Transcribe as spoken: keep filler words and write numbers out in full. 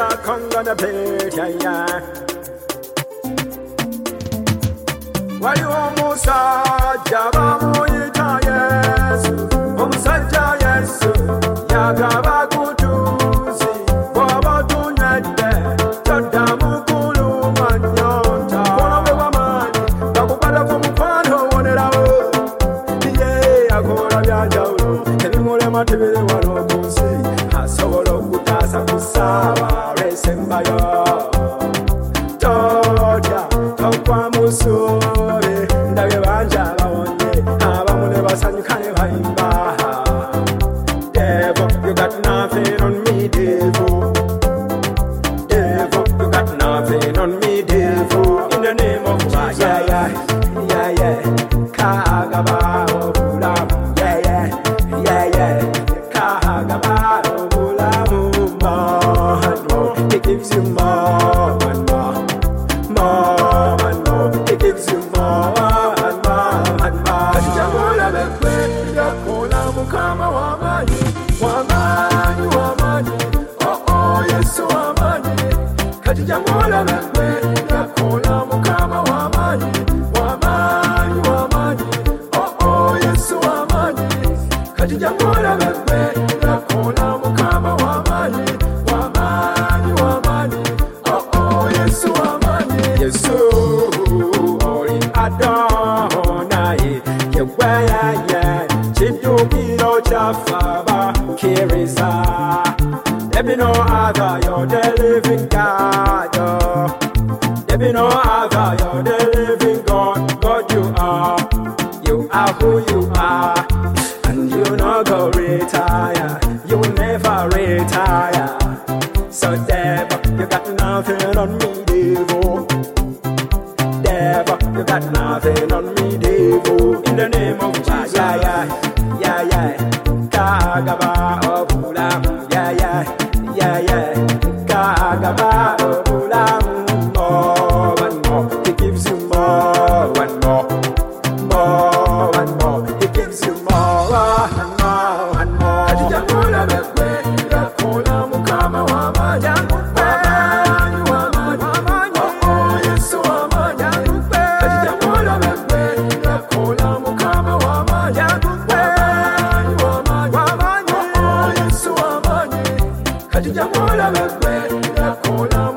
Teresa Kongana Peja. Why you almost saw Java Moita, yes, Omsaja, yes, Yagaba Kutuzi, Baba Tunade, Tadamu Kulu, Manyota, Woman, Bakubala from Pano, one it out. Yeah, I go to Yajo, and you want to be the one who say, I saw a lot of Kutasa Kusava, racing by your Georgia, Tokwamusu. Devil, you got nothing on me, devil. Devil, you got nothing on me, devil. In the name of Jesus, yeah, yeah, yeah, yeah. Kagaba, Obulam, yeah, yeah, yeah, yeah. Kagaba, Obulam, more and more. He gives you more and more, more and more. He gives you more. Kama wamani, wamani, wamani, oh oh Yesu wamani, katika mola mekwe, yakula mukama wamani, wamani, wamani, oh oh Yesu wamani, katika mola mekwe, yakula mukama wamani, wamani, wamani, oh oh Yesu wamani, Yesu, ori Adonai, yewaya ya, chiduki Faba, Kirisa. There be no other, you're the living God. There be no other, you're the living God. God, you are, you are who you are, and you no go retire. You will never retire. So, devil, you got nothing on me, devil. Devil, you got nothing on me, devil. In the name of Jesus, yeah, yeah, yeah, yeah. Kagaba Obulam, yeah, yeah, yeah, yeah. Kagaba Obulam, more and more. He gives you more and more, more and more. He gives you more and more and more. Ajamula bekwe, yakula mukama wamani, wamani, wamani, oh oh Yesu wamani. Ajamula bekwe, yakula mukama wamani. Katika mola mekwe, yakula